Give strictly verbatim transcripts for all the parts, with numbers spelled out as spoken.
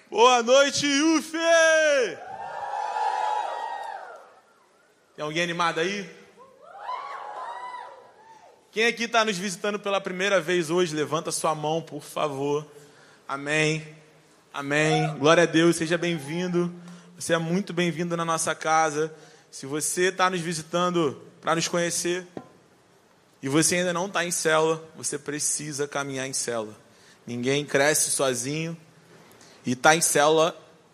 Boa noite, Ufe! Tem alguém animado aí? Quem aqui está nos visitando pela primeira vez hoje, levanta sua mão, por favor. Amém. Amém. Glória a Deus, seja bem-vindo. Você é muito bem-vindo na nossa casa. Se você está nos visitando para nos conhecer e você ainda não está em célula, você precisa caminhar em célula. Ninguém cresce sozinho e estar em célula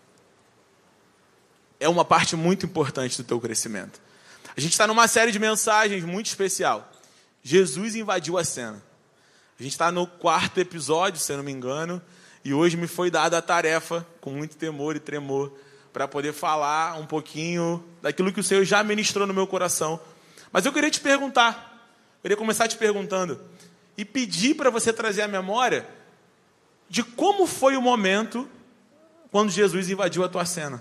é uma parte muito importante do teu crescimento. A gente está numa série de mensagens muito especial. Jesus invadiu a cena. A gente está no quarto episódio, se eu não me engano, e hoje me foi dada a tarefa, com muito temor e tremor, para poder falar um pouquinho daquilo que o Senhor já ministrou no meu coração. Mas eu queria te perguntar, eu queria começar te perguntando, e pedir para você trazer a memória de como foi o momento quando Jesus invadiu a tua cena.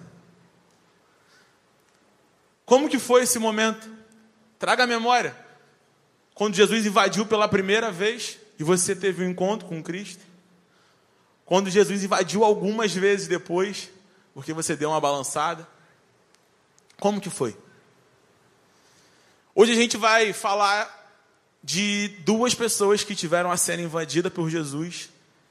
Como que foi esse momento? Traga a memória. Quando Jesus invadiu pela primeira vez e você teve um encontro com Cristo. Quando Jesus invadiu algumas vezes depois, porque você deu uma balançada. Como que foi? Hoje a gente vai falar de duas pessoas que tiveram a cena invadida por Jesus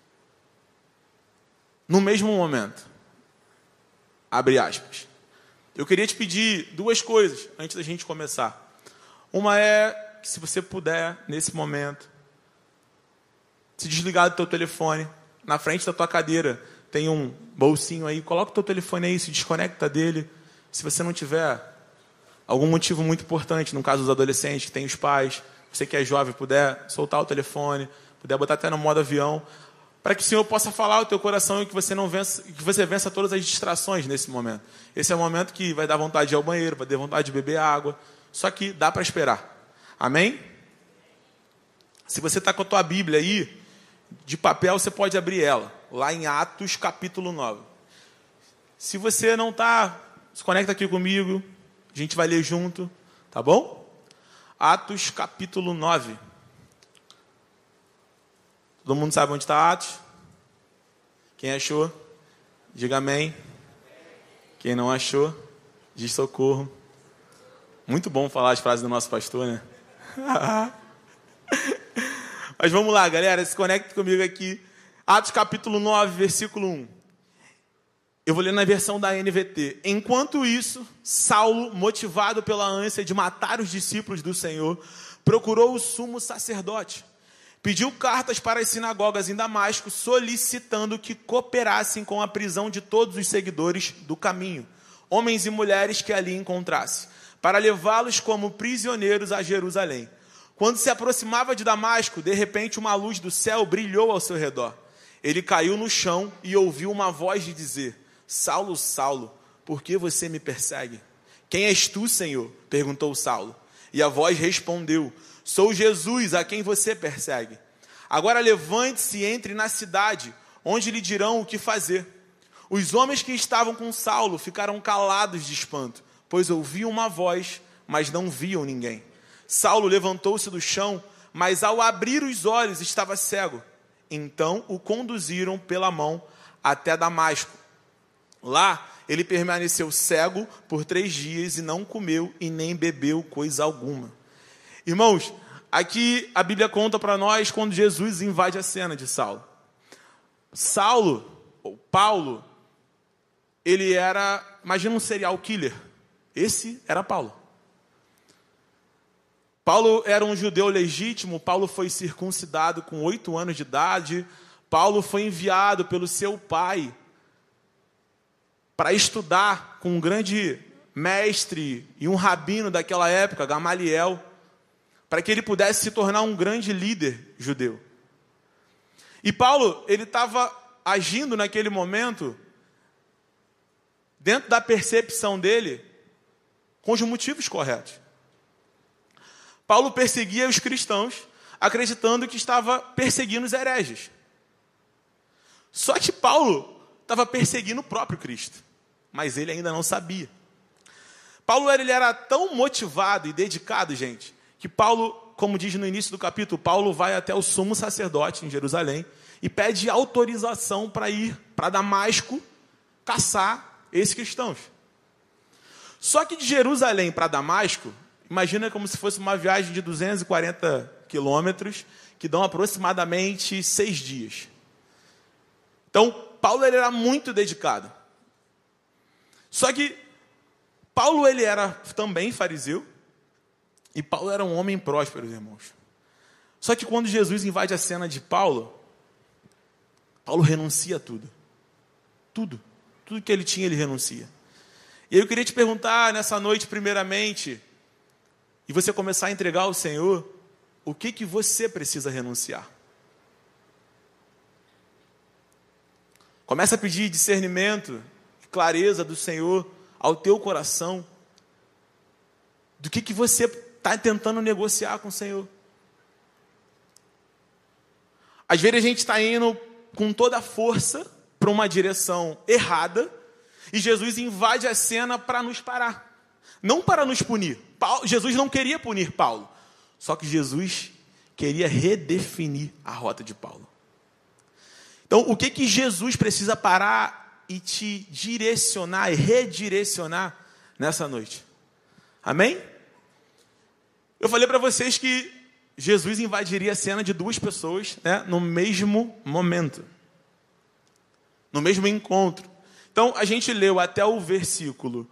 no mesmo momento. Abre aspas. Eu queria te pedir duas coisas antes da gente começar. Uma é que, se você puder, nesse momento, se desligar do teu telefone. Na frente da tua cadeira tem um bolsinho aí. Coloca o teu telefone aí, se desconecta dele. Se você não tiver algum motivo muito importante, no caso dos adolescentes, que tem os pais, você que é jovem, puder soltar o telefone, puder botar até no modo avião, para que o Senhor possa falar ao teu coração e que você não vença, que você vença todas as distrações nesse momento. Esse é o momento que vai dar vontade de ir ao banheiro, vai dar vontade de beber água. Só que dá para esperar. Amém? Se você está com a tua Bíblia aí, de papel, você pode abrir ela. Lá em Atos, capítulo nove. Se você não está, se conecta aqui comigo. A gente vai ler junto. Tá bom? Atos, capítulo nove. Todo mundo sabe onde está Atos? Quem achou? Diga amém. Quem não achou, diz socorro. Muito bom falar as frases do nosso pastor, né? Mas vamos lá, galera. Se conecte comigo aqui. Atos capítulo nove, versículo um. Eu vou ler na versão da N V T. Enquanto isso, Saulo, motivado pela ânsia de matar os discípulos do Senhor, procurou o sumo sacerdote. Pediu cartas para as sinagogas em Damasco, solicitando que cooperassem com a prisão de todos os seguidores do caminho, homens e mulheres que ali encontrasse, para levá-los como prisioneiros a Jerusalém. Quando se aproximava de Damasco, de repente uma luz do céu brilhou ao seu redor. Ele caiu no chão e ouviu uma voz de dizer: Saulo, Saulo, por que você me persegue? Quem és tu, Senhor? Perguntou Saulo. E a voz respondeu: Sou Jesus, a quem você persegue. Agora levante-se e entre na cidade, onde lhe dirão o que fazer. Os homens que estavam com Saulo ficaram calados de espanto, pois ouviam uma voz, mas não viam ninguém. Saulo levantou-se do chão, mas ao abrir os olhos estava cego. Então o conduziram pela mão até Damasco. Lá ele permaneceu cego por três dias e não comeu e nem bebeu coisa alguma. Irmãos, aqui a Bíblia conta para nós quando Jesus invade a cena de Saulo. Saulo, ou Paulo, ele era, imagina um serial killer. Esse era Paulo. Paulo era um judeu legítimo. Paulo foi circuncidado com oito anos de idade. Paulo foi enviado pelo seu pai para estudar com um grande mestre e um rabino daquela época, Gamaliel, para que ele pudesse se tornar um grande líder judeu. E Paulo, ele estava agindo naquele momento, dentro da percepção dele, com os motivos corretos. Paulo perseguia os cristãos, acreditando que estava perseguindo os hereges. Só que Paulo estava perseguindo o próprio Cristo, mas ele ainda não sabia. Paulo ele era tão motivado e dedicado, gente, que Paulo, como diz no início do capítulo, Paulo vai até o sumo sacerdote em Jerusalém e pede autorização para ir para Damasco caçar esses cristãos. Só que de Jerusalém para Damasco, imagina como se fosse uma viagem de duzentos e quarenta quilômetros, que dão aproximadamente seis dias. Então, Paulo ele era muito dedicado. Só que Paulo ele era também fariseu, e Paulo era um homem próspero, irmãos. Só que quando Jesus invade a cena de Paulo, Paulo renuncia a tudo. Tudo. Tudo que ele tinha, ele renuncia. E eu queria te perguntar nessa noite, primeiramente, e você começar a entregar ao Senhor, o que que você precisa renunciar? Começa a pedir discernimento, clareza do Senhor ao teu coração, do que que você está tentando negociar com o Senhor. Às vezes a gente está indo com toda a força para uma direção errada, e Jesus invade a cena para nos parar, não para nos punir. Paulo, Jesus não queria punir Paulo, só que Jesus queria redefinir a rota de Paulo. Então, o que que Jesus precisa parar e te direcionar e redirecionar nessa noite? Amém? Eu falei para vocês que Jesus invadiria a cena de duas pessoas, né, no mesmo momento, no mesmo encontro. Então, a gente leu até o versículo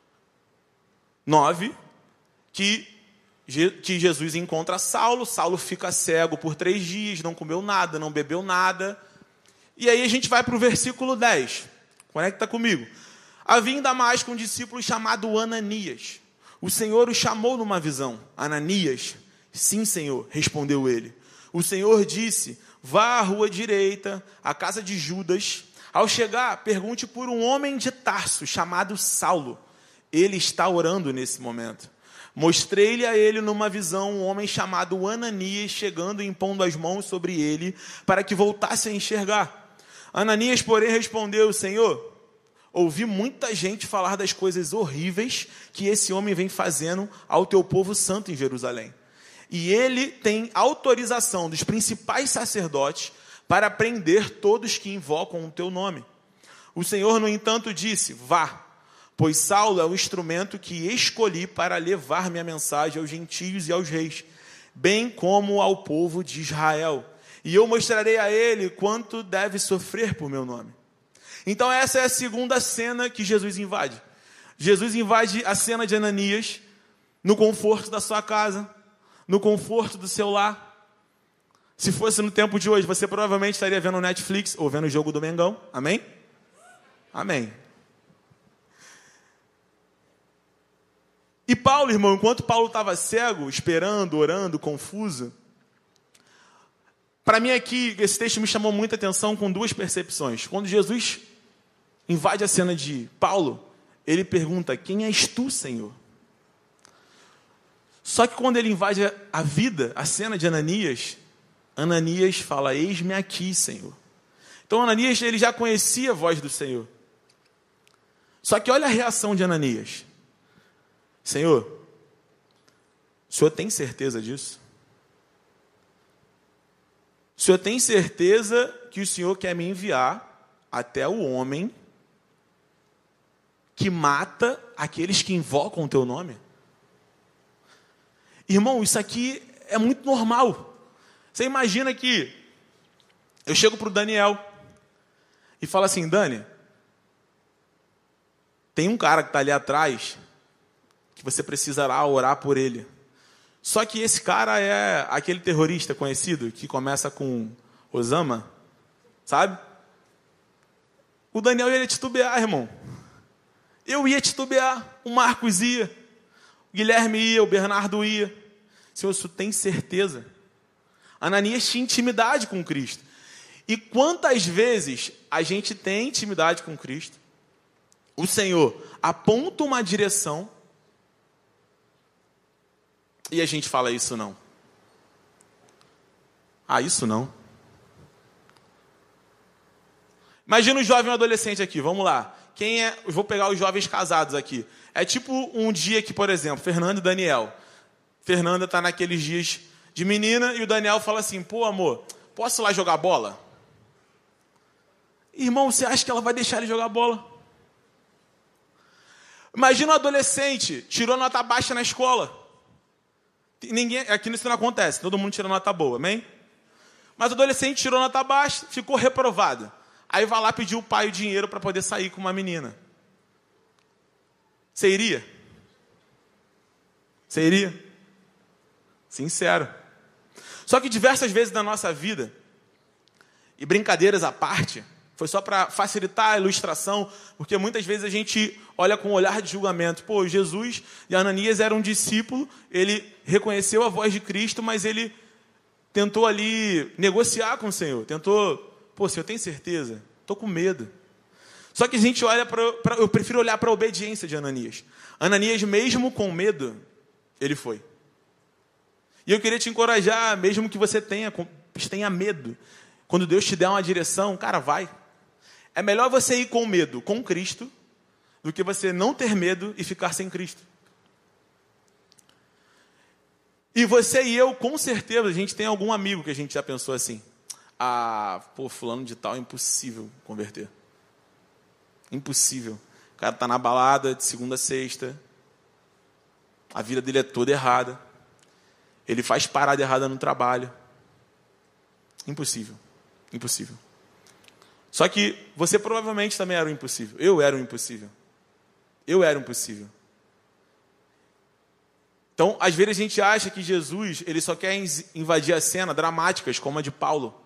nove, que, que Jesus encontra Saulo. Saulo fica cego por três dias, não comeu nada, não bebeu nada. E aí a gente vai para o versículo dez. Conecta comigo. Havia em Damasco um discípulo chamado Ananias. O Senhor o chamou numa visão. Ananias, sim, Senhor, respondeu ele. O Senhor disse, vá à rua direita, à casa de Judas. Ao chegar, pergunte por um homem de Tarso, chamado Saulo. Ele está orando nesse momento. Mostrei-lhe a ele numa visão um homem chamado Ananias, chegando e impondo as mãos sobre ele, para que voltasse a enxergar. Ananias, porém, respondeu, Senhor, ouvi muita gente falar das coisas horríveis que esse homem vem fazendo ao teu povo santo em Jerusalém. E ele tem autorização dos principais sacerdotes para prender todos que invocam o teu nome. O Senhor, no entanto, disse, vá, pois Saulo é o instrumento que escolhi para levar minha mensagem aos gentios e aos reis, bem como ao povo de Israel. E eu mostrarei a ele quanto deve sofrer por meu nome. Então essa é a segunda cena que Jesus invade. Jesus invade a cena de Ananias no conforto da sua casa, no conforto do seu lar. Se fosse no tempo de hoje, você provavelmente estaria vendo Netflix ou vendo o jogo do Mengão. Amém? Amém. E Paulo, irmão, enquanto Paulo estava cego, esperando, orando, confuso, para mim aqui, esse texto me chamou muita atenção com duas percepções. Quando Jesus invade a cena de Paulo, ele pergunta, quem és tu, Senhor? Só que quando ele invade a vida, a cena de Ananias, Ananias fala, eis-me aqui, Senhor. Então Ananias, ele já conhecia a voz do Senhor. Só que olha a reação de Ananias. Senhor, o Senhor tem certeza disso? O Senhor tem certeza que o Senhor quer me enviar até o homem que mata aqueles que invocam o teu nome? Irmão, isso aqui é muito normal. Você imagina que eu chego para o Daniel e falo assim, Dani, tem um cara que está ali atrás que você precisará orar por ele. Só que esse cara é aquele terrorista conhecido que começa com Osama, sabe? O Daniel ia titubear, irmão. Eu ia titubear, o Marcos ia, o Guilherme ia, o Bernardo ia. Senhor, você tem certeza? Ananias tinha intimidade com Cristo. E quantas vezes a gente tem intimidade com Cristo, o Senhor aponta uma direção e a gente fala, isso não. Ah, isso não. Imagina um jovem e um adolescente aqui, vamos lá. Quem é? Eu vou pegar os jovens casados aqui. É tipo um dia que, por exemplo, Fernando e Daniel. Fernanda está naqueles dias de menina e o Daniel fala assim, pô, amor, posso ir lá jogar bola? Irmão, você acha que ela vai deixar ele jogar bola? Imagina um adolescente, tirou nota baixa na escola. Ninguém, aqui isso não acontece, todo mundo tira nota boa, amém? Mas o adolescente tirou nota baixa, ficou reprovado. Aí vai lá pedir o pai o dinheiro para poder sair com uma menina. Você iria? Você iria? Sincero. Só que diversas vezes na nossa vida, e brincadeiras à parte, foi só para facilitar a ilustração, porque muitas vezes a gente olha com um olhar de julgamento. Pô, Jesus e Ananias eram um discípulo, ele reconheceu a voz de Cristo, mas ele tentou ali negociar com o Senhor. Tentou, pô, Senhor, tem certeza? Estou com medo. Só que a gente olha para... Eu prefiro olhar para a obediência de Ananias. Ananias, mesmo com medo, ele foi. E eu queria te encorajar, mesmo que você tenha, tenha medo, quando Deus te der uma direção, cara, vai. É melhor você ir com medo, com Cristo, do que você não ter medo e ficar sem Cristo. E você e eu, com certeza, a gente tem algum amigo que a gente já pensou assim. Ah, pô, fulano de tal, é impossível converter. Impossível. O cara está na balada de segunda a sexta. A vida dele é toda errada. Ele faz parada errada no trabalho. Impossível. Impossível. Só que você provavelmente também era um impossível. Eu era um impossível. Eu era um impossível. Então, às vezes a gente acha que Jesus, ele só quer invadir a cena dramáticas, como a de Paulo.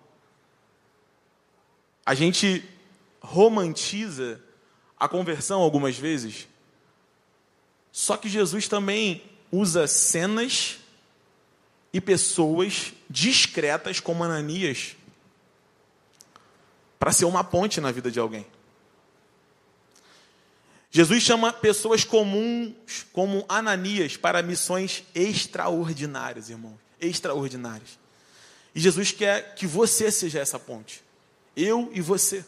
A gente romantiza a conversão algumas vezes. Só que Jesus também usa cenas e pessoas discretas, como Ananias, para ser uma ponte na vida de alguém. Jesus chama pessoas comuns, como Ananias, para missões extraordinárias, irmãos. Extraordinárias. E Jesus quer que você seja essa ponte. Eu e você.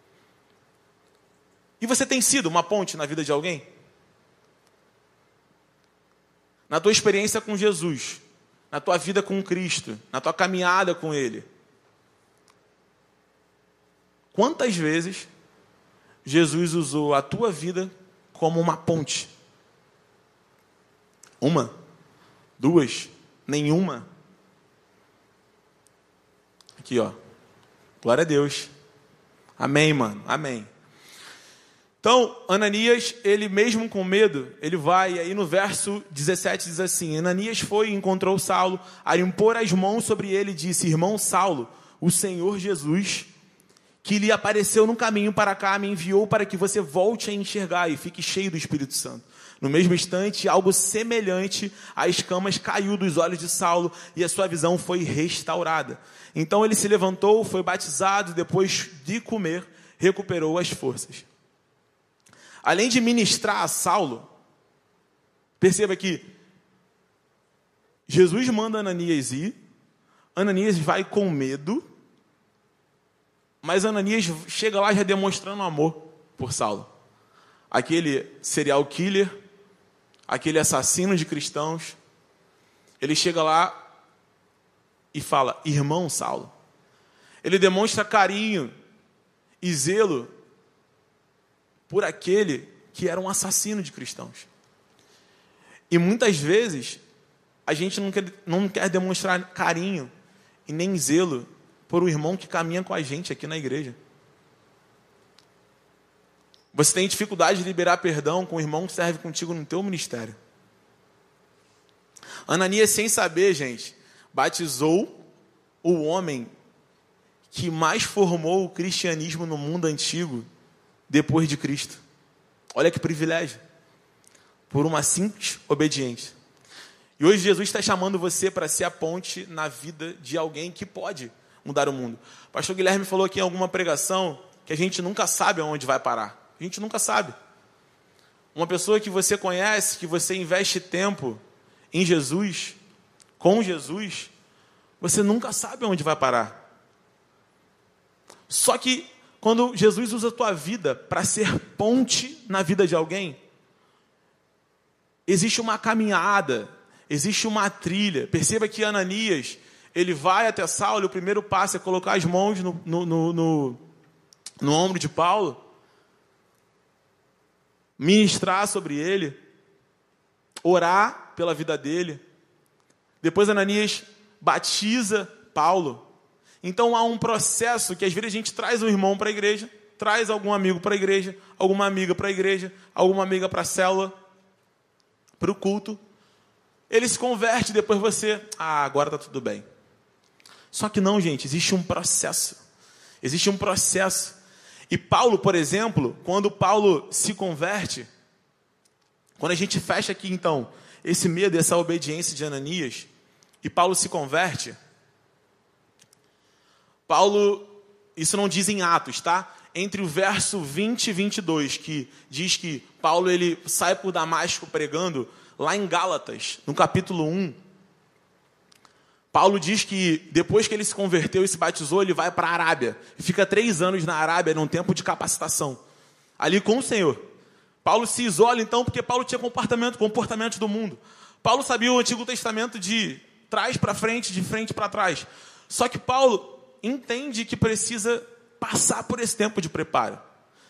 E você tem sido uma ponte na vida de alguém? Na tua experiência com Jesus, na tua vida com Cristo, na tua caminhada com Ele. Quantas vezes Jesus usou a tua vida como uma ponte? Uma? Duas? Nenhuma? Aqui, ó. Glória a Deus. Amém, mano. Amém. Então, Ananias, ele mesmo com medo, ele vai, e aí no verso dezessete diz assim: Ananias foi e encontrou Saulo, a impor as mãos sobre ele e disse: Irmão Saulo, o Senhor Jesus, que lhe apareceu no caminho para cá, me enviou para que você volte a enxergar e fique cheio do Espírito Santo. No mesmo instante, algo semelhante a escamas caiu dos olhos de Saulo e a sua visão foi restaurada. Então ele se levantou, foi batizado e depois de comer, recuperou as forças. Além de ministrar a Saulo, perceba que Jesus manda Ananias ir, Ananias vai com medo, mas Ananias chega lá já demonstrando amor por Saulo. Aquele serial killer, aquele assassino de cristãos, ele chega lá e fala: irmão Saulo. Ele demonstra carinho e zelo por aquele que era um assassino de cristãos. E muitas vezes a gente não quer, não quer demonstrar carinho e nem zelo por um irmão que caminha com a gente aqui na igreja. Você tem dificuldade de liberar perdão com o irmão que serve contigo no teu ministério. Ananias, sem saber, gente, batizou o homem que mais formou o cristianismo no mundo antigo depois de Cristo. Olha que privilégio. Por uma simples obediência. E hoje Jesus está chamando você para ser a ponte na vida de alguém que pode mudar o mundo. O pastor Guilherme falou aqui em alguma pregação que a gente nunca sabe aonde vai parar. A gente nunca sabe. Uma pessoa que você conhece, que você investe tempo em Jesus, com Jesus, você nunca sabe aonde vai parar. Só que quando Jesus usa a tua vida para ser ponte na vida de alguém, existe uma caminhada, existe uma trilha. Perceba que Ananias, ele vai até Saulo, e o primeiro passo é colocar as mãos no, no, no, no, no ombro de Paulo. ministrar sobre ele, orar pela vida dele. Depois Ananias batiza Paulo. Então há um processo que às vezes a gente traz um irmão para a igreja, traz algum amigo para a igreja, alguma amiga para a igreja, alguma amiga para a célula, para o culto. Ele se converte, depois você, ah, agora está tudo bem. Só que não, gente, existe um processo. Existe um processo. E Paulo, por exemplo, quando Paulo se converte, quando a gente fecha aqui, então, esse medo e essa obediência de Ananias, e Paulo se converte, Paulo, isso não diz em Atos, tá? Entre o verso vinte e vinte e dois, que diz que Paulo ele sai por Damasco pregando, lá em Gálatas, no capítulo um, Paulo diz que depois que ele se converteu e se batizou, ele vai para a Arábia. E fica três anos na Arábia, num tempo de capacitação. Ali com o Senhor. Paulo se isola, então, porque Paulo tinha comportamento, comportamento do mundo. Paulo sabia o Antigo Testamento de trás para frente, de frente para trás. Só que Paulo entende que precisa passar por esse tempo de preparo.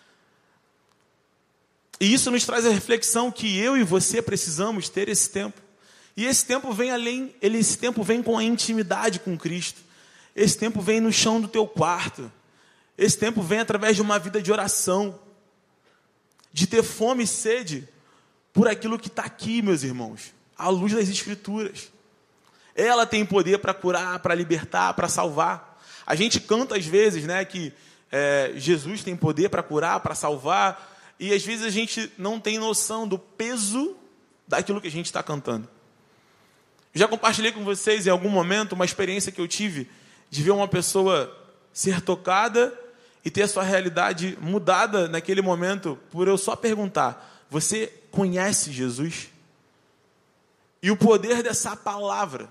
E isso nos traz a reflexão que eu e você precisamos ter esse tempo. E esse tempo vem além, ele, esse tempo vem com a intimidade com Cristo. Esse tempo vem no chão do teu quarto. Esse tempo vem através de uma vida de oração. De ter fome e sede por aquilo que está aqui, meus irmãos. À luz das Escrituras. Ela tem poder para curar, para libertar, para salvar. A gente canta às vezes, né, que é, Jesus tem poder para curar, para salvar. E às vezes a gente não tem noção do peso daquilo que a gente está cantando. Já compartilhei com vocês em algum momento uma experiência que eu tive de ver uma pessoa ser tocada e ter a sua realidade mudada naquele momento por eu só perguntar: você conhece Jesus? E o poder dessa palavra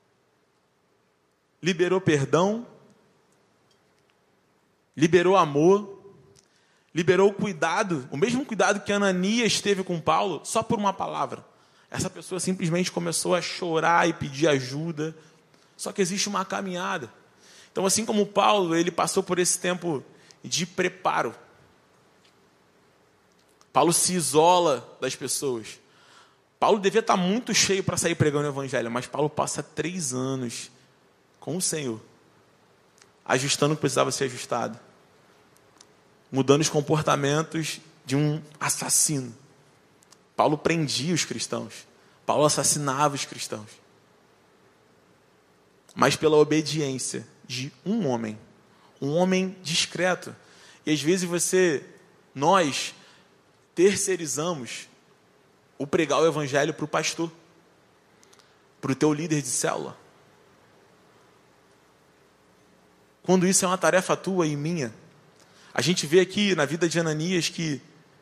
liberou perdão, liberou amor, liberou cuidado, o mesmo cuidado que Ananias teve com Paulo, só por uma palavra. Essa pessoa simplesmente começou a chorar e pedir ajuda. Só que existe uma caminhada. Então, assim como Paulo, ele passou por esse tempo de preparo. Paulo se isola das pessoas. Paulo devia estar muito cheio para sair pregando o evangelho, mas Paulo passa três anos com o Senhor, ajustando o que precisava ser ajustado, mudando os comportamentos de um assassino. Paulo prendia os cristãos. Paulo assassinava os cristãos. Mas pela obediência de um homem. Um homem discreto. E às vezes você, nós, terceirizamos o pregar o evangelho para o pastor. Para o teu líder de célula. Quando isso é uma tarefa tua e minha. A gente vê aqui na vida de Ananias que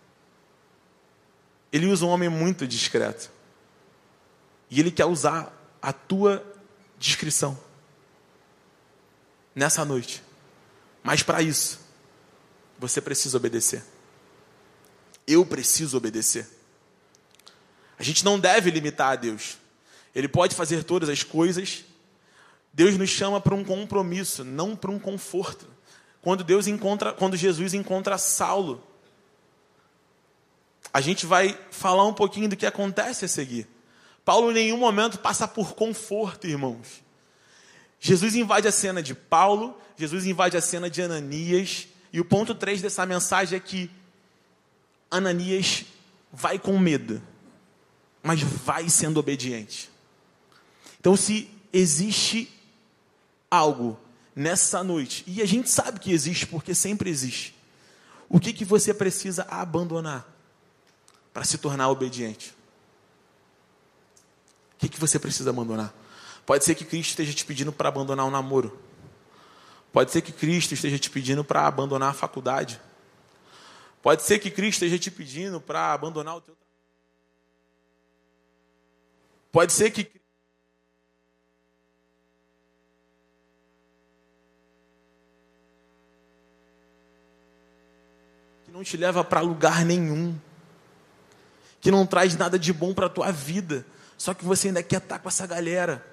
ele usa um homem muito discreto. E ele quer usar a tua discrição. Nessa noite. Mas para isso, você precisa obedecer. Eu preciso obedecer. A gente não deve limitar a Deus. Ele pode fazer todas as coisas. Deus nos chama para um compromisso, não para um conforto. Quando Deus encontra, quando Jesus encontra Saulo, a gente vai falar um pouquinho do que acontece a seguir. Paulo em nenhum momento passa por conforto, irmãos. Jesus invade a cena de Paulo, Jesus invade a cena de Ananias, e o ponto três dessa mensagem é que Ananias vai com medo, mas vai sendo obediente. Então, se existe algo nessa noite, e a gente sabe que existe, porque sempre existe, o que, que você precisa abandonar para se tornar obediente? O que, que você precisa abandonar? Pode ser que Cristo esteja te pedindo para abandonar o namoro. Pode ser que Cristo esteja te pedindo para abandonar a faculdade. Pode ser que Cristo esteja te pedindo para abandonar o teu trabalho. Pode ser que que não te leva para lugar nenhum, que não traz nada de bom para a tua vida, só que você ainda quer estar com essa galera.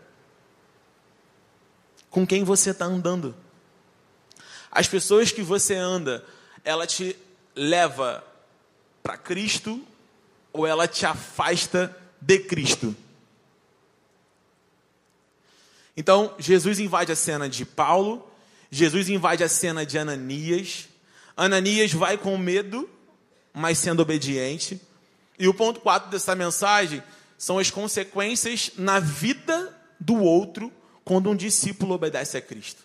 Com quem você está andando? As pessoas que você anda, ela te leva para Cristo ou ela te afasta de Cristo. Então, Jesus invade a cena de Paulo, Jesus invade a cena de Ananias. Ananias vai com medo, mas sendo obediente. E o ponto quatro dessa mensagem são as consequências na vida do outro quando um discípulo obedece a Cristo.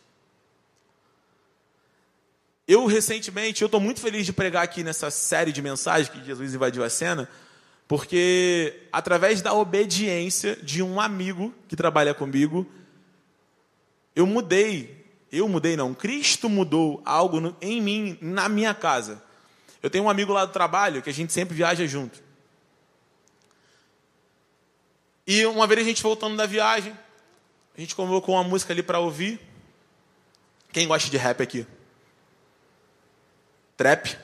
Eu, recentemente, eu estou muito feliz de pregar aqui nessa série de mensagens que Jesus invadiu a cena, porque através da obediência de um amigo que trabalha comigo, eu mudei, eu mudei não, Cristo mudou algo no, em mim, na minha casa. Eu tenho um amigo lá do trabalho que a gente sempre viaja junto. E uma vez a gente voltando da viagem, a gente colocou uma música ali para ouvir. Quem gosta de rap aqui? Trap.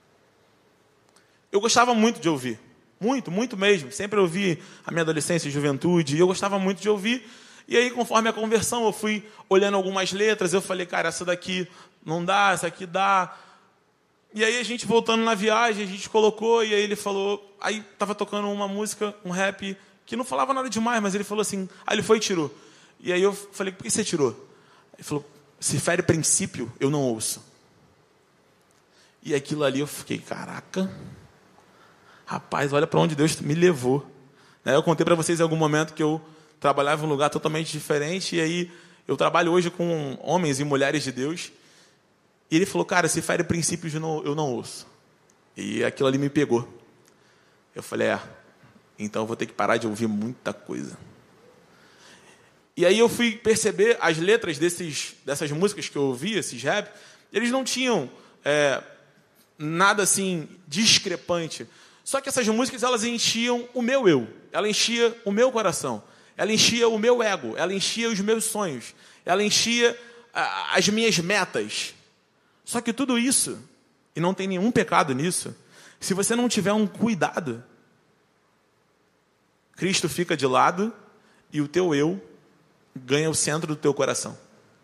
Eu gostava muito de ouvir. Muito, muito mesmo. Sempre ouvi a minha adolescência e juventude. E eu gostava muito de ouvir. E aí, conforme a conversão, eu fui olhando algumas letras. Eu falei, cara, essa daqui não dá, essa aqui dá. E aí, a gente voltando na viagem, a gente colocou. E aí, ele falou... Aí, estava tocando uma música, um rap, que não falava nada demais. Mas ele falou assim... Aí, ele foi e tirou. E aí, eu falei, por que você tirou? Ele falou, se fere princípio, eu não ouço. E aquilo ali eu fiquei, caraca, rapaz, olha para onde Deus me levou. Eu contei para vocês em algum momento que eu trabalhava em um lugar totalmente diferente, e aí eu trabalho hoje com homens e mulheres de Deus, e ele falou, cara, se fere princípios eu não, eu não ouço. E aquilo ali me pegou. Eu falei, é, então eu vou ter que parar de ouvir muita coisa. E aí eu fui perceber as letras desses, dessas músicas que eu ouvia, esses rap, eles não tinham... É, nada assim discrepante. Só que essas músicas, elas enchiam o meu eu. Ela enchia o meu coração. Ela enchia o meu ego. Ela enchia os meus sonhos. Ela enchia a, as minhas metas. Só que tudo isso, e não tem nenhum pecado nisso, se você não tiver um cuidado, Cristo fica de lado e o teu eu ganha o centro do teu coração.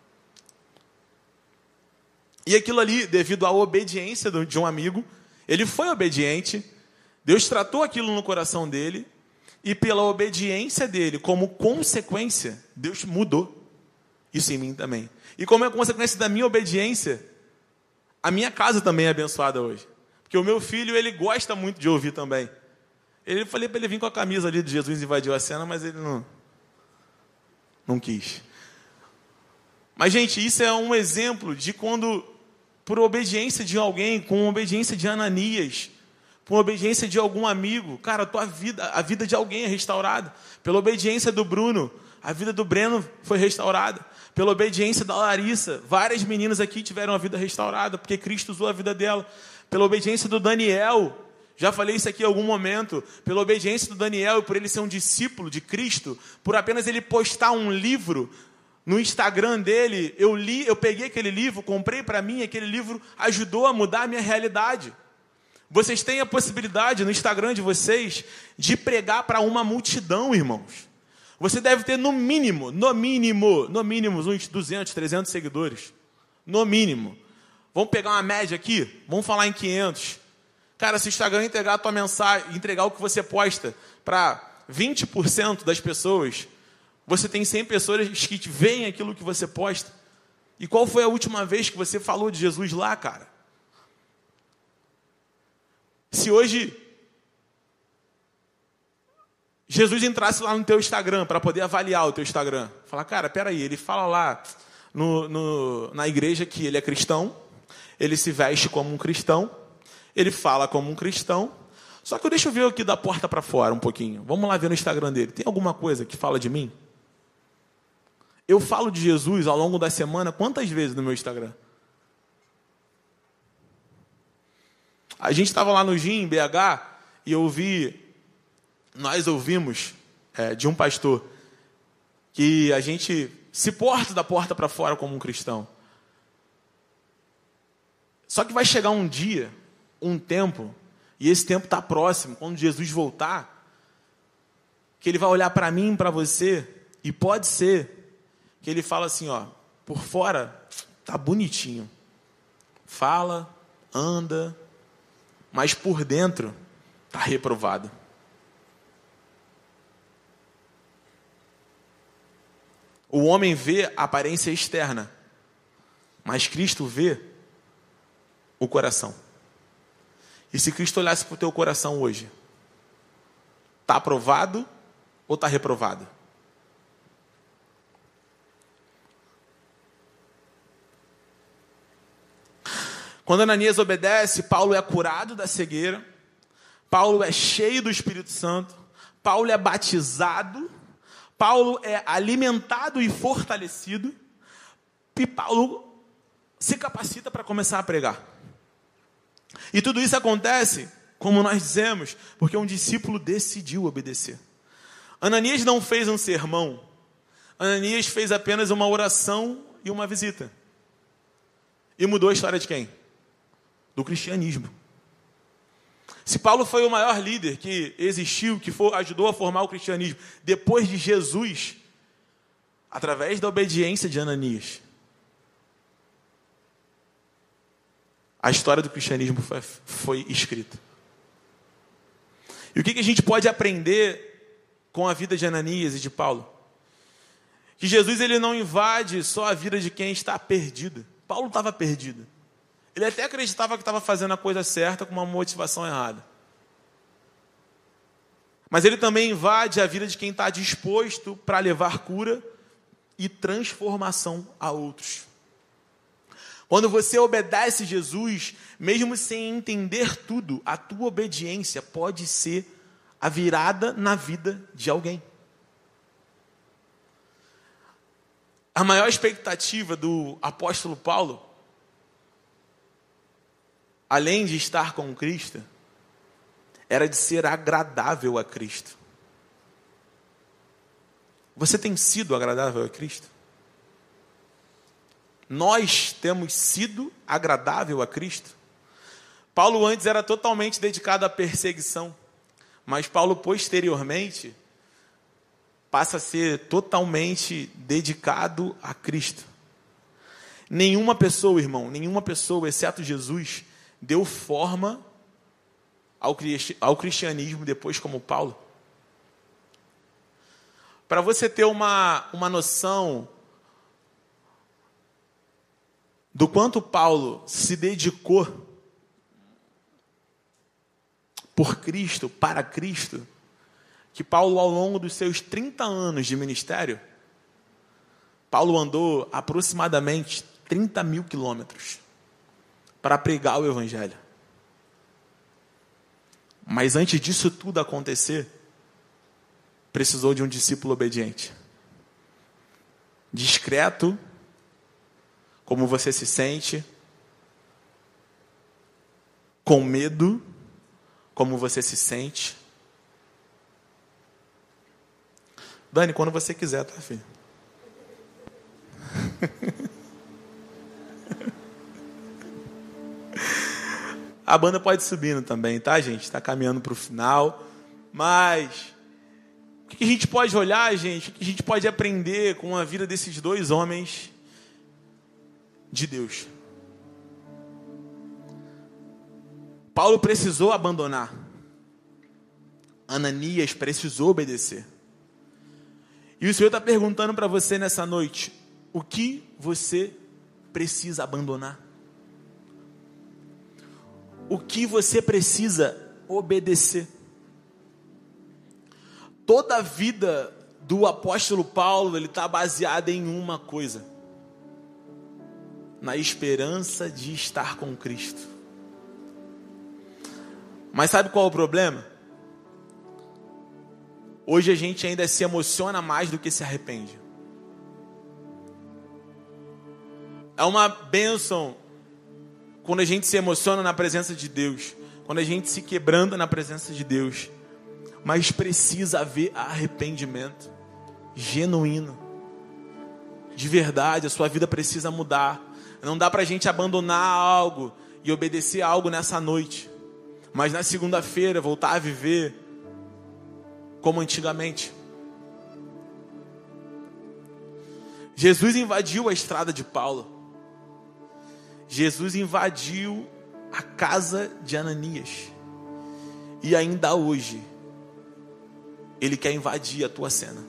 E aquilo ali, devido à obediência de um amigo, ele foi obediente, Deus tratou aquilo no coração dele, e pela obediência dele, como consequência, Deus mudou isso em mim também. E como é consequência da minha obediência, a minha casa também é abençoada hoje. Porque o meu filho, ele gosta muito de ouvir também. Ele falei para ele vir com a camisa ali de Jesus invadiu a cena, mas ele não, não quis. Mas, gente, isso é um exemplo de quando, por obediência de alguém, com obediência de Ananias, por obediência de algum amigo, cara, a tua vida, a vida de alguém é restaurada. Pela obediência do Bruno, a vida do Breno foi restaurada. Pela obediência da Larissa, várias meninas aqui tiveram a vida restaurada, porque Cristo usou a vida dela. Pela obediência do Daniel, já falei isso aqui em algum momento, pela obediência do Daniel e por ele ser um discípulo de Cristo, por apenas ele postar um livro no Instagram dele, eu li, eu peguei aquele livro, comprei para mim, aquele livro ajudou a mudar a minha realidade. Vocês têm a possibilidade no Instagram de vocês de pregar para uma multidão, irmãos. Você deve ter no mínimo, no mínimo, no mínimo uns duzentos, trezentos seguidores. No mínimo. Vamos pegar uma média aqui? Vamos falar em quinhentos. Cara, se o Instagram entregar a tua mensagem, entregar o que você posta para vinte por cento das pessoas, você tem cem pessoas que veem aquilo que você posta. E qual foi a última vez que você falou de Jesus lá, cara? Se hoje Jesus entrasse lá no teu Instagram para poder avaliar o teu Instagram, falar, cara, peraí, ele fala lá no, no, na igreja que ele é cristão, ele se veste como um cristão, ele fala como um cristão, só que deixa eu ver aqui da porta para fora um pouquinho. Vamos lá ver no Instagram dele. Tem alguma coisa que fala de mim? Eu falo de Jesus ao longo da semana quantas vezes no meu Instagram? A gente estava lá no G I M, em B H, e eu ouvi, nós ouvimos é, de um pastor que a gente se porta da porta para fora como um cristão. Só que vai chegar um dia, um tempo, e esse tempo está próximo, quando Jesus voltar, que ele vai olhar para mim e para você, e pode ser que ele fala assim, ó, por fora tá bonitinho, fala, anda, mas por dentro está reprovado. O homem vê a aparência externa, mas Cristo vê o coração. E se Cristo olhasse para o teu coração hoje, está aprovado ou está reprovado? Quando Ananias obedece, Paulo é curado da cegueira, Paulo é cheio do Espírito Santo, Paulo é batizado, Paulo é alimentado e fortalecido, e Paulo se capacita para começar a pregar. E tudo isso acontece, como nós dizemos, porque um discípulo decidiu obedecer. Ananias não fez um sermão, Ananias fez apenas uma oração e uma visita. E mudou a história de quem? Do cristianismo. Se Paulo foi o maior líder que existiu, que for, ajudou a formar o cristianismo, depois de Jesus, através da obediência de Ananias, a história do cristianismo foi, foi escrita. E o que, que a gente pode aprender com a vida de Ananias e de Paulo? Que Jesus ele não invade só a vida de quem está perdido. Paulo estava perdido. Ele até acreditava que estava fazendo a coisa certa com uma motivação errada. Mas ele também invade a vida de quem está disposto para levar cura e transformação a outros. Quando você obedece Jesus, mesmo sem entender tudo, a tua obediência pode ser a virada na vida de alguém. A maior expectativa do apóstolo Paulo, além de estar com Cristo, era de ser agradável a Cristo. Você tem sido agradável a Cristo? Nós temos sido agradável a Cristo? Paulo antes era totalmente dedicado à perseguição, mas Paulo posteriormente passa a ser totalmente dedicado a Cristo. Nenhuma pessoa, irmão, nenhuma pessoa, exceto Jesus, deu forma ao cristianismo depois como Paulo. Para você ter uma, uma noção do quanto Paulo se dedicou por Cristo, para Cristo, que Paulo, ao longo dos seus trinta anos de ministério, Paulo andou aproximadamente trinta mil quilômetros para pregar o Evangelho. Mas antes disso tudo acontecer, precisou de um discípulo obediente. Discreto, como você se sente, com medo, como você se sente. Dani, quando você quiser, tá, filho? A banda pode ir subindo também, tá, gente? Está caminhando para o final. Mas o que a gente pode olhar, gente? O que a gente pode aprender com a vida desses dois homens de Deus? Paulo precisou abandonar. Ananias precisou obedecer. E o Senhor está perguntando para você nessa noite: o que você precisa abandonar? O que você precisa obedecer? Toda a vida do apóstolo Paulo, ele está baseada em uma coisa: na esperança de estar com Cristo. Mas sabe qual é o problema? Hoje a gente ainda se emociona mais do que se arrepende. É uma bênção quando a gente se emociona na presença de Deus, quando a gente se quebranta na presença de Deus, mas precisa haver arrependimento genuíno, de verdade. A sua vida precisa mudar. Não dá para a gente abandonar algo e obedecer algo nessa noite, mas na segunda-feira voltar a viver como antigamente. Jesus invadiu a estrada de Paulo. Jesus invadiu a casa de Ananias. E ainda hoje, ele quer invadir a tua cena.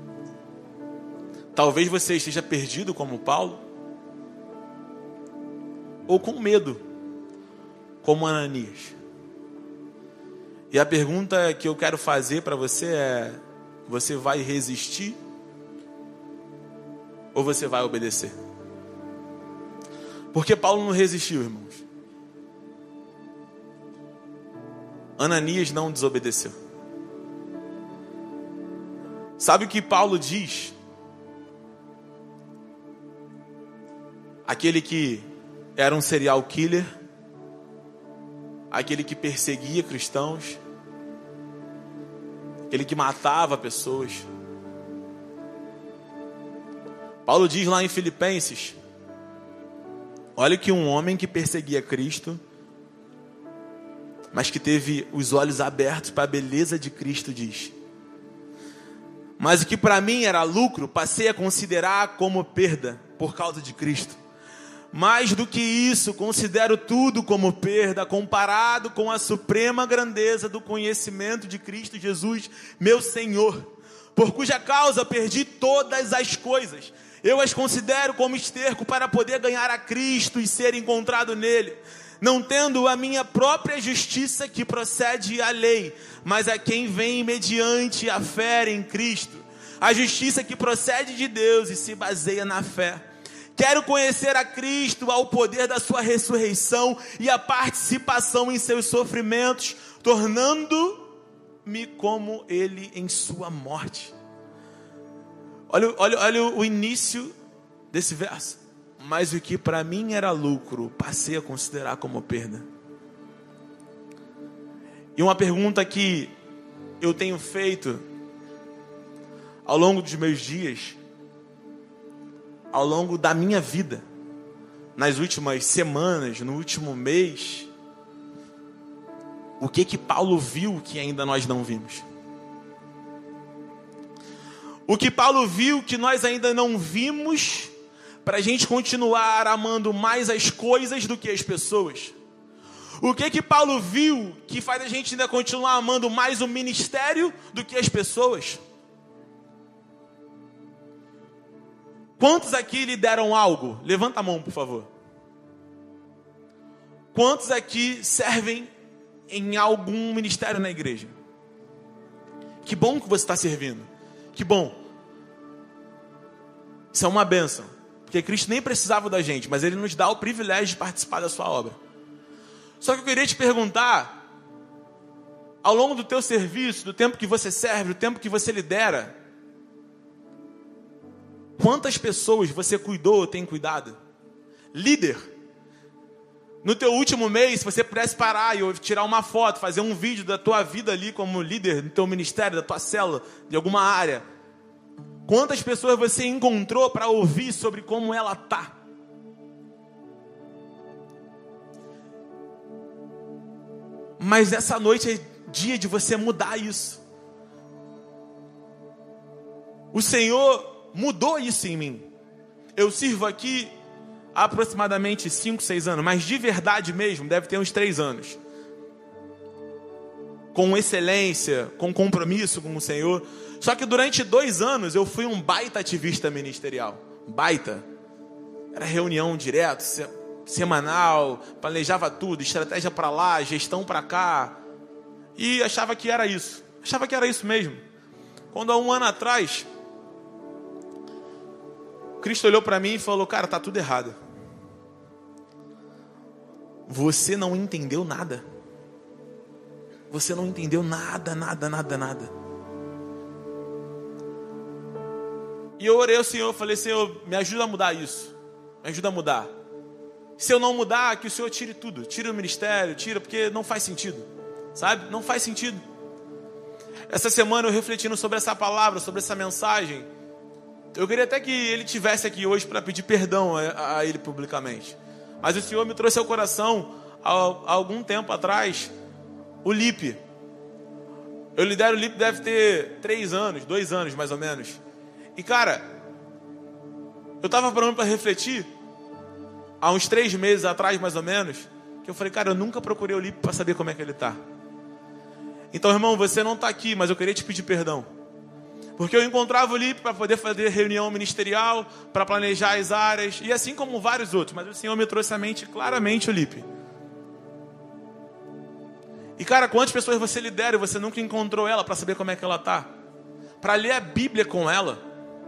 Talvez você esteja perdido como Paulo, ou com medo, como Ananias. E a pergunta que eu quero fazer para você é: você vai resistir ou você vai obedecer? Porque Paulo não resistiu, irmãos. Ananias não desobedeceu. Sabe o que Paulo diz? Aquele que era um serial killer, aquele que perseguia cristãos, aquele que matava pessoas. Paulo diz lá em Filipenses: olha que um homem que perseguia Cristo, mas que teve os olhos abertos para a beleza de Cristo, diz: mas o que para mim era lucro, passei a considerar como perda por causa de Cristo. Mais do que isso, considero tudo como perda, comparado com a suprema grandeza do conhecimento de Cristo Jesus, meu Senhor, por cuja causa perdi todas as coisas. Eu as considero como esterco para poder ganhar a Cristo e ser encontrado nele, não tendo a minha própria justiça que procede à lei, mas a quem vem mediante a fé em Cristo, a justiça que procede de Deus e se baseia na fé. Quero conhecer a Cristo, ao poder da sua ressurreição e a participação em seus sofrimentos, tornando-me como ele em sua morte. Olha, olha, olha o início desse verso. Mas o que para mim era lucro, passei a considerar como perda. E uma pergunta que eu tenho feito ao longo dos meus dias, ao longo da minha vida, nas últimas semanas, no último mês: o que que Paulo viu que ainda nós não vimos? O que Paulo viu que nós ainda não vimos, para a gente continuar amando mais as coisas do que as pessoas? O que que Paulo viu que faz a gente ainda continuar amando mais o ministério do que as pessoas? Quantos aqui lhe deram algo? Levanta a mão, por favor. Quantos aqui servem em algum ministério na igreja? Que bom que você está servindo. Que bom. Isso é uma bênção. Porque Cristo nem precisava da gente, mas Ele nos dá o privilégio de participar da sua obra. Só que eu queria te perguntar, ao longo do teu serviço, do tempo que você serve, do tempo que você lidera, quantas pessoas você cuidou ou tem cuidado? Líder, no teu último mês, se você pudesse parar e tirar uma foto, fazer um vídeo da tua vida ali como líder, no teu ministério, da tua célula, de alguma área, quantas pessoas você encontrou para ouvir sobre como ela está? Mas essa noite é dia de você mudar isso. O Senhor mudou isso em mim. Eu sirvo aqui há aproximadamente cinco, seis anos, mas de verdade mesmo deve ter uns três anos. Com excelência, com compromisso com o Senhor. Só que durante dois anos eu fui um baita ativista ministerial. Baita. Era reunião direto, se, semanal, planejava tudo, estratégia para lá, gestão para cá. E achava que era isso. Achava que era isso mesmo. Quando há um ano atrás, Cristo olhou para mim e falou: cara, tá tudo errado. Você não entendeu nada. Você não entendeu nada, nada, nada, nada. E eu orei ao Senhor, falei: Senhor, me ajuda a mudar isso. Me ajuda a mudar. Se eu não mudar, que o Senhor tire tudo. Tire o ministério, tira, porque não faz sentido. Sabe? Não faz sentido. Essa semana eu refletindo sobre essa palavra, sobre essa mensagem, eu queria até que ele tivesse aqui hoje para pedir perdão a, a ele publicamente. Mas o Senhor me trouxe ao coração, há, há algum tempo atrás, o L I P. Eu lidero o L I P, deve ter três anos, dois anos mais ou menos. E cara, eu estava parando para refletir, há uns três meses atrás mais ou menos, que eu falei: cara, eu nunca procurei o L I P para saber como é que ele está. Então, irmão, você não está aqui, mas eu queria te pedir perdão. Porque eu encontrava o Lipe para poder fazer reunião ministerial, para planejar as áreas, e assim como vários outros. Mas o Senhor me trouxe à mente claramente o Lipe. E cara, quantas pessoas você lidera e você nunca encontrou ela para saber como é que ela está? Para ler a Bíblia com ela.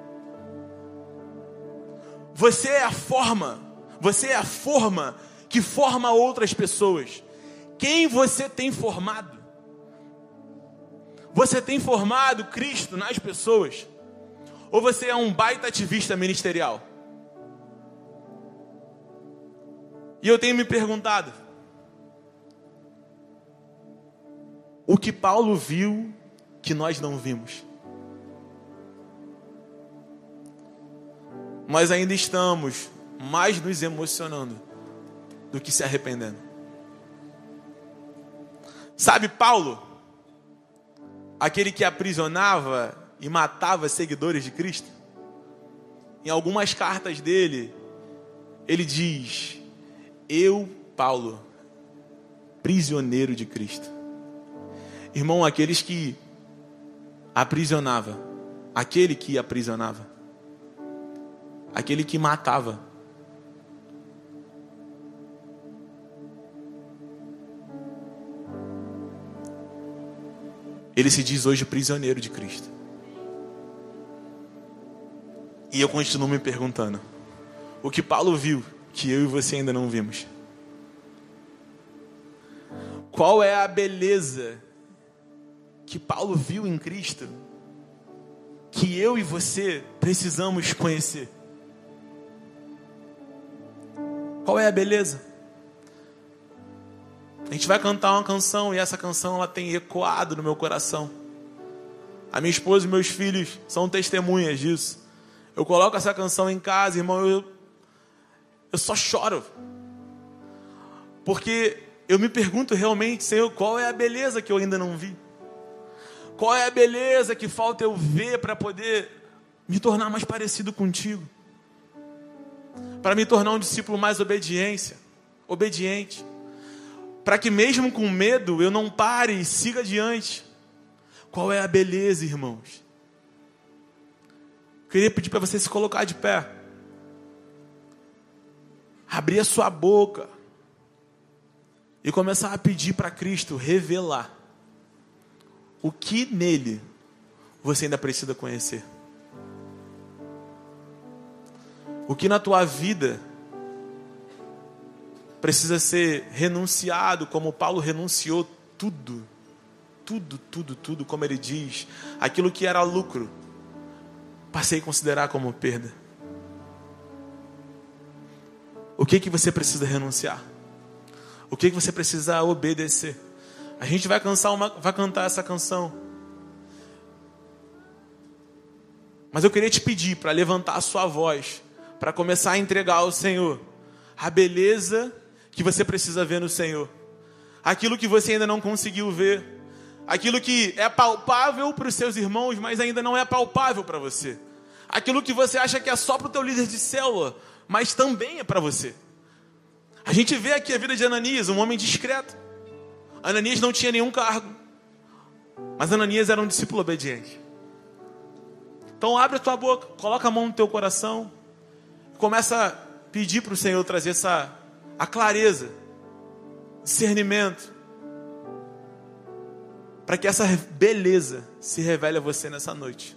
Você é a forma, você é a forma que forma outras pessoas. Quem você tem formado? Você tem formado Cristo nas pessoas? Ou você é um baita ativista ministerial? E eu tenho me perguntado, o que Paulo viu que nós não vimos? Nós ainda estamos mais nos emocionando do que se arrependendo. Sabe Paulo? Aquele que aprisionava e matava seguidores de Cristo. Em algumas cartas dele, ele diz: eu, Paulo, prisioneiro de Cristo. Irmão, aqueles que aprisionava, aquele que aprisionava, aquele que matava, ele se diz hoje prisioneiro de Cristo. E eu continuo me perguntando, o que Paulo viu que eu e você ainda não vimos? Qual é a beleza que Paulo viu em Cristo que eu e você precisamos conhecer? Qual é a beleza? A gente vai cantar uma canção e essa canção ela tem ecoado no meu coração. A minha esposa e meus filhos são testemunhas disso. Eu coloco essa canção em casa, irmão, eu, eu só choro. Porque eu me pergunto realmente, Senhor, qual é a beleza que eu ainda não vi? Qual é a beleza que falta eu ver para poder me tornar mais parecido contigo? Para me tornar um discípulo mais obediência, obediente. Para que mesmo com medo eu não pare e siga adiante. Qual é a beleza, irmãos? Eu queria pedir para você se colocar de pé. Abrir a sua boca. E começar a pedir para Cristo revelar o que nele você ainda precisa conhecer. O que na tua vida precisa ser renunciado, como Paulo renunciou tudo, tudo, tudo, tudo, como ele diz, aquilo que era lucro, passei a considerar como perda. O que que você precisa renunciar? O que que você precisa obedecer? A gente vai, cansar uma, vai cantar essa canção. Mas eu queria te pedir para levantar a sua voz, para começar a entregar ao Senhor a beleza que você precisa ver no Senhor. Aquilo que você ainda não conseguiu ver. Aquilo que é palpável para os seus irmãos, mas ainda não é palpável para você. Aquilo que você acha que é só para o teu líder de célula, mas também é para você. A gente vê aqui a vida de Ananias, um homem discreto. Ananias não tinha nenhum cargo, mas Ananias era um discípulo obediente. Então abre a tua boca, coloca a mão no teu coração, começa a pedir para o Senhor trazer essa a clareza, discernimento, para que essa beleza se revele a você nessa noite.